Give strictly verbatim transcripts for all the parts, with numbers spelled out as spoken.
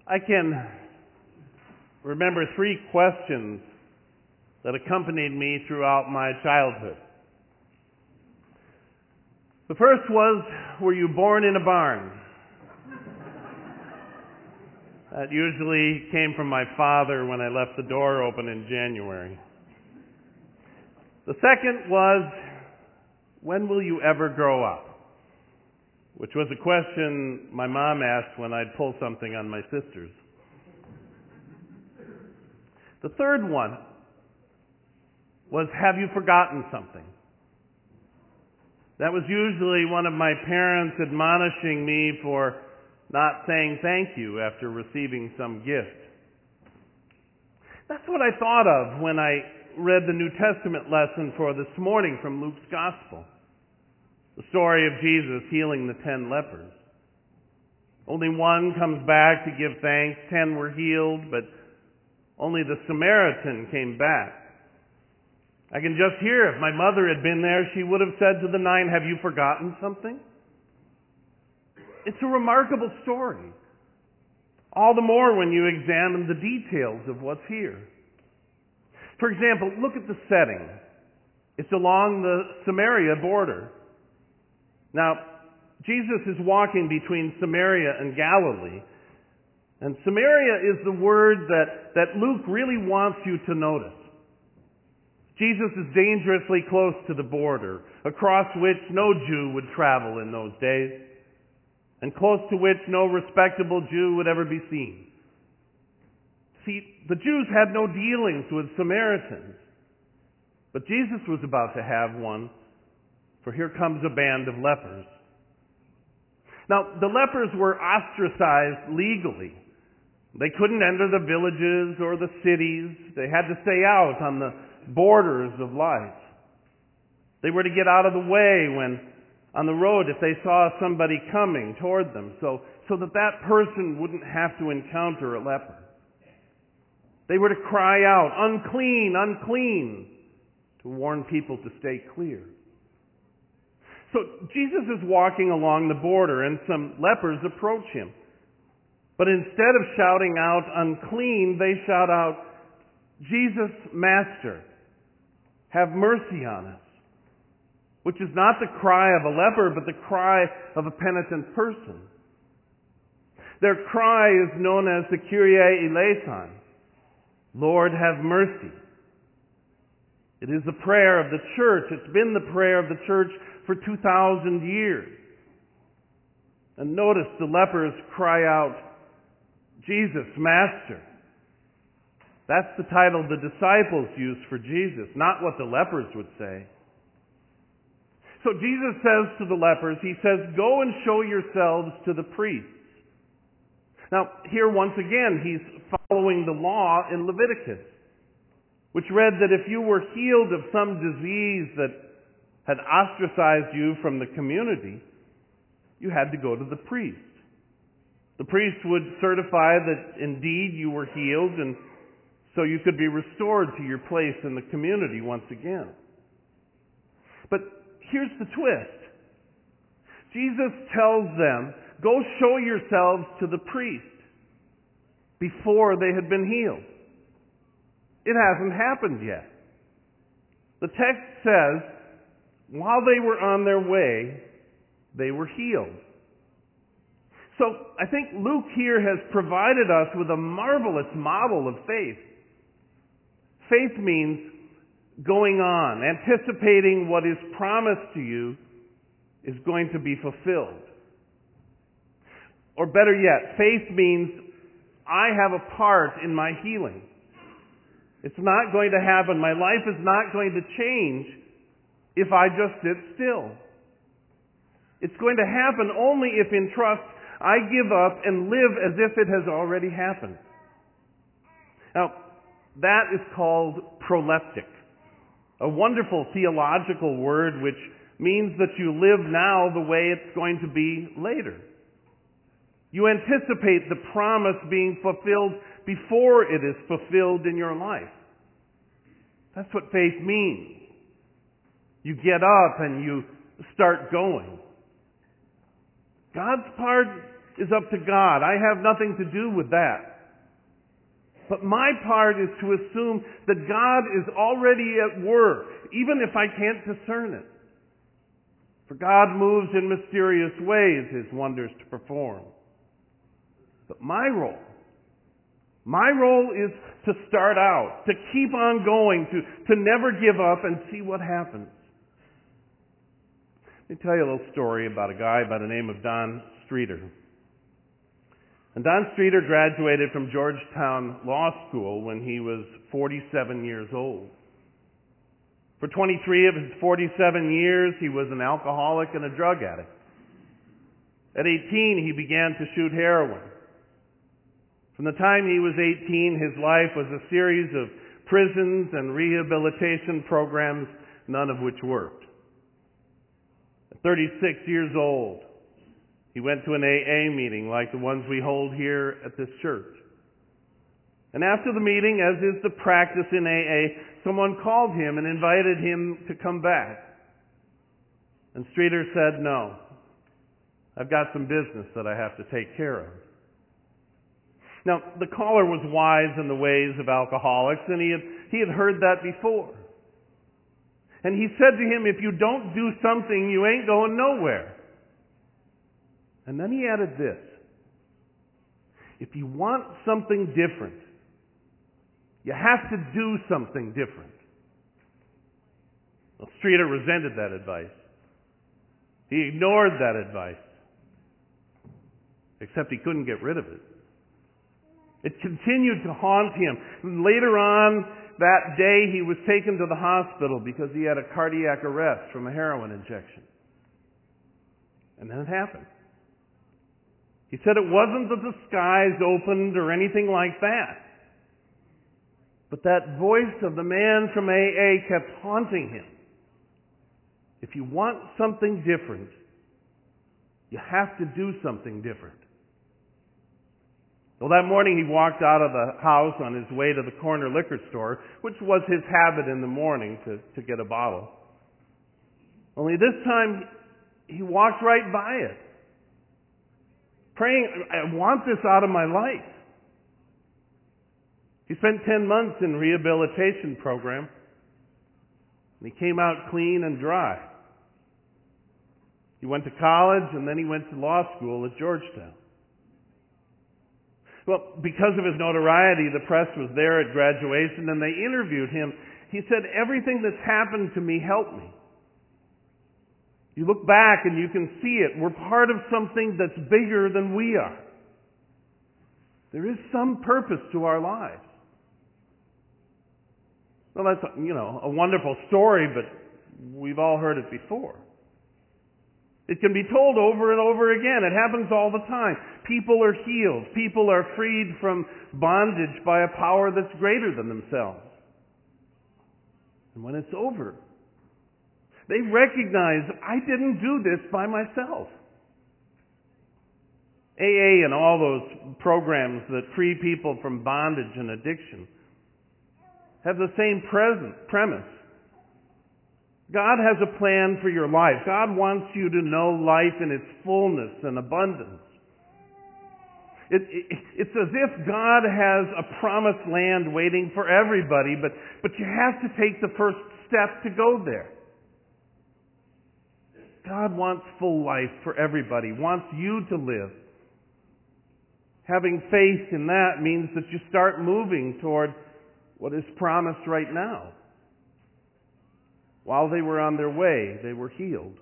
I can remember three questions that accompanied me throughout my childhood. The first was, were you born in a barn? That usually came from my father when I left the door open in January. The second was, when will you ever grow up? Which was a question my mom asked when I'd pull something on my sisters. The third one was, have you forgotten something? That was usually one of my parents admonishing me for not saying thank you after receiving some gift. That's what I thought of when I read the New Testament lesson for this morning from Luke's Gospel. The story of Jesus healing the ten lepers. Only one comes back to give thanks. Ten were healed, but only the Samaritan came back. I can just hear if my mother had been there, she would have said to the nine, have you forgotten something? It's a remarkable story. All the more when you examine the details of what's here. For example, look at the setting. It's along the Samaria border. Now, Jesus is walking between Samaria and Galilee. And Samaria is the word that, that Luke really wants you to notice. Jesus is dangerously close to the border, across which no Jew would travel in those days, and close to which no respectable Jew would ever be seen. See, the Jews had no dealings with Samaritans, but Jesus was about to have one, for here comes a band of lepers. Now, the lepers were ostracized legally. They couldn't enter the villages or the cities. They had to stay out on the borders of life. They were to get out of the way when on the road if they saw somebody coming toward them, so, so that that person wouldn't have to encounter a leper. They were to cry out, unclean, unclean, to warn people to stay clear. So Jesus is walking along the border and some lepers approach him. But instead of shouting out unclean, they shout out, Jesus, Master, have mercy on us. Which is not the cry of a leper, but the cry of a penitent person. Their cry is known as the Kyrie eleison, Lord, have mercy. It is the prayer of the church. It's been the prayer of the church for two thousand years. And notice the lepers cry out, Jesus, Master. That's the title the disciples used for Jesus, not what the lepers would say. So Jesus says to the lepers, he says, go and show yourselves to the priests. Now, here once again, he's following the law in Leviticus, which read that if you were healed of some disease that had ostracized you from the community, you had to go to the priest. The priest would certify that indeed you were healed, and so you could be restored to your place in the community once again. But here's the twist. Jesus tells them, go show yourselves to the priest before they had been healed. It hasn't happened yet. The text says, while they were on their way, they were healed. So I think Luke here has provided us with a marvelous model of faith. Faith means going on, anticipating what is promised to you is going to be fulfilled. Or better yet, faith means I have a part in my healing. It's not going to happen. My life is not going to change if I just sit still. It's going to happen only if in trust I give up and live as if it has already happened. Now, that is called proleptic. A wonderful theological word which means that you live now the way it's going to be later. You anticipate the promise being fulfilled before it is fulfilled in your life. That's what faith means. You get up and you start going. God's part is up to God. I have nothing to do with that. But my part is to assume that God is already at work, even if I can't discern it. For God moves in mysterious ways His wonders to perform. But my role, my role is to start out, to keep on going, to, to never give up and see what happens. Let me tell you a little story about a guy by the name of Don Streeter. And Don Streeter graduated from Georgetown Law School when he was forty-seven years old. For twenty-three of his forty-seven years, he was an alcoholic and a drug addict. At eighteen, he began to shoot heroin. From the time he was eighteen, his life was a series of prisons and rehabilitation programs, none of which worked. At thirty-six years old, he went to an A A meeting like the ones we hold here at this church. And after the meeting, as is the practice in A A, someone called him and invited him to come back. And Streeter said, "No, I've got some business that I have to take care of." Now, the caller was wise in the ways of alcoholics, and he had, he had heard that before. And he said to him, "If you don't do something, you ain't going nowhere." And then he added this: if you want something different, you have to do something different. Well, Streeter resented that advice. He ignored that advice. Except he couldn't get rid of it. It continued to haunt him. And later on that day, he was taken to the hospital because he had a cardiac arrest from a heroin injection. And then it happened. He said it wasn't that the skies opened or anything like that. But that voice of the man from A A kept haunting him. If you want something different, you have to do something different. Well, that morning he walked out of the house on his way to the corner liquor store, which was his habit in the morning to, to get a bottle. Only this time he walked right by it, praying, "I want this out of my life." He spent ten months in a rehabilitation program, and he came out clean and dry. He went to college, and then he went to law school at Georgetown. Well, because of his notoriety, the press was there at graduation, and they interviewed him. He said, "Everything that's happened to me helped me. You look back and you can see it. We're part of something that's bigger than we are. There is some purpose to our lives." Well, that's, you know, a wonderful story, but we've all heard it before. It can be told over and over again. It happens all the time. People are healed. People are freed from bondage by a power that's greater than themselves. And when it's over, they recognize, "I didn't do this by myself." A A and all those programs that free people from bondage and addiction have the same present premise. God has a plan for your life. God wants you to know life in its fullness and abundance. It, it, it's as if God has a promised land waiting for everybody, but, but you have to take the first step to go there. God wants full life for everybody, wants you to live. Having faith in that means that you start moving toward what is promised right now. While they were on their way, they were healed.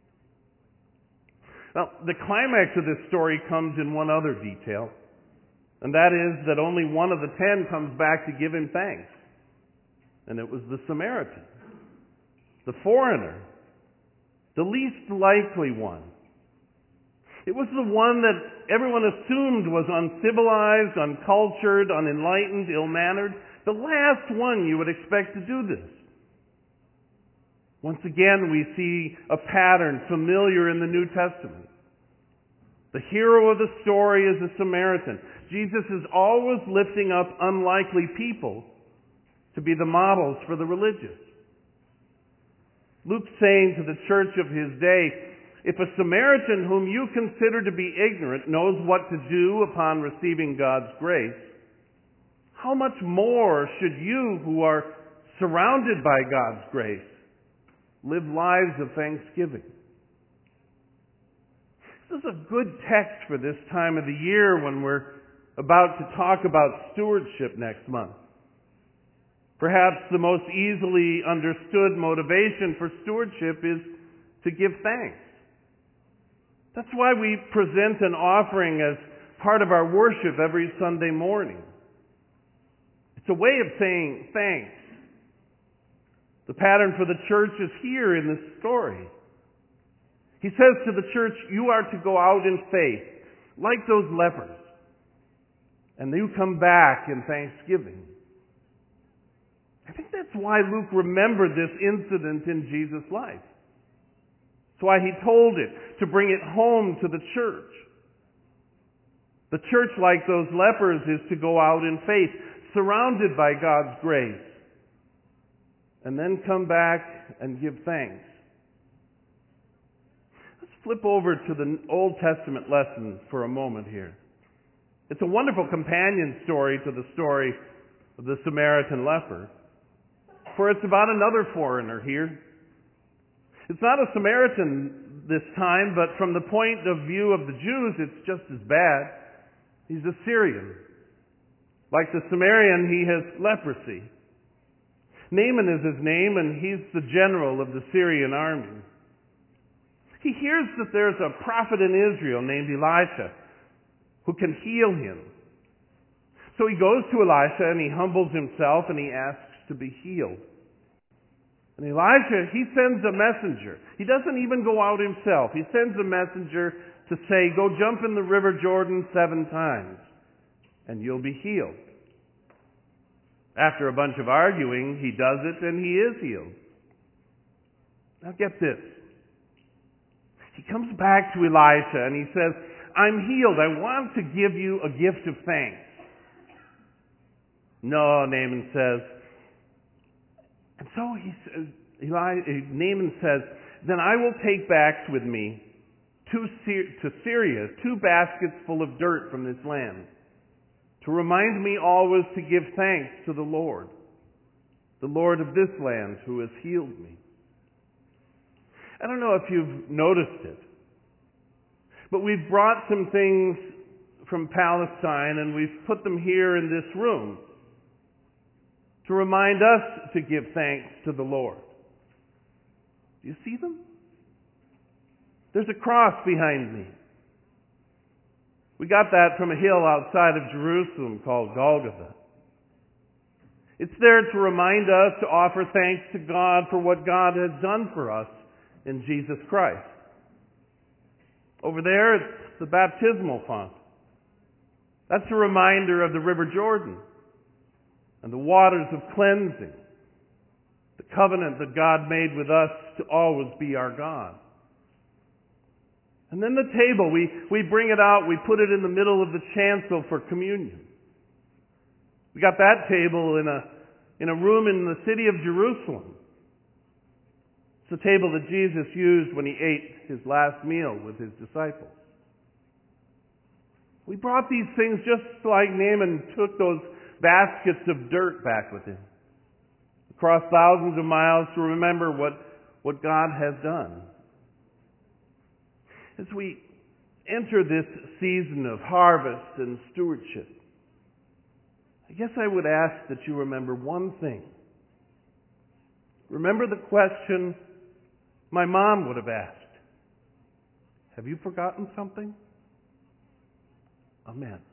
Now, the climax of this story comes in one other detail, and that is that only one of the ten comes back to give him thanks. And it was the Samaritan, the foreigner, the least likely one. It was the one that everyone assumed was uncivilized, uncultured, unenlightened, ill-mannered. The last one you would expect to do this. Once again, we see a pattern familiar in the New Testament. The hero of the story is the Samaritan. Jesus is always lifting up unlikely people to be the models for the religious. Luke's saying to the church of his day, if a Samaritan whom you consider to be ignorant knows what to do upon receiving God's grace, how much more should you, who are surrounded by God's grace, live lives of thanksgiving? This is a good text for this time of the year when we're about to talk about stewardship next month. Perhaps the most easily understood motivation for stewardship is to give thanks. That's why we present an offering as part of our worship every Sunday morning. It's a way of saying thanks. The pattern for the church is here in this story. He says to the church, you are to go out in faith, like those lepers, and you come back in thanksgiving. I think that's why Luke remembered this incident in Jesus' life. That's why he told it, to bring it home to the church. The church, like those lepers, is to go out in faith, surrounded by God's grace, and then come back and give thanks. Let's flip over to the Old Testament lesson for a moment here. It's a wonderful companion story to the story of the Samaritan leper, for it's about another foreigner here. It's not a Samaritan this time, but from the point of view of the Jews, it's just as bad. He's a Syrian. Like the Samaritan, he has leprosy. Naaman is his name, and he's the general of the Syrian army. He hears that there's a prophet in Israel named Elisha who can heal him. So he goes to Elisha and he humbles himself and he asks to be healed. And Elisha, he sends a messenger. He doesn't even go out himself. He sends a messenger to say, go jump in the river Jordan seven times and you'll be healed. After a bunch of arguing, he does it and he is healed. Now get this. He comes back to Elisha and he says, I'm healed. I want to give you a gift of thanks. No, Naaman says. And so he says, Eli, Naaman says, then I will take back with me to, Syria, to Syria two baskets full of dirt from this land, to remind me always to give thanks to the Lord, the Lord of this land who has healed me. I don't know if you've noticed it, but we've brought some things from Palestine and we've put them here in this room to remind us to give thanks to the Lord. Do you see them? There's a cross behind me. We got that from a hill outside of Jerusalem called Golgotha. It's there to remind us to offer thanks to God for what God has done for us in Jesus Christ. Over there, it's the baptismal font. That's a reminder of the River Jordan and the waters of cleansing, the covenant that God made with us to always be our God. And then the table, we, we bring it out, we put it in the middle of the chancel for communion. We got that table in a, in a room in the city of Jerusalem. It's the table that Jesus used when he ate his last meal with his disciples. We brought these things just like Naaman took those baskets of dirt back with him, across thousands of miles to remember what, what God has done. As we enter this season of harvest and stewardship, I guess I would ask that you remember one thing. Remember the question my mom would have asked. Have you forgotten something? Amen.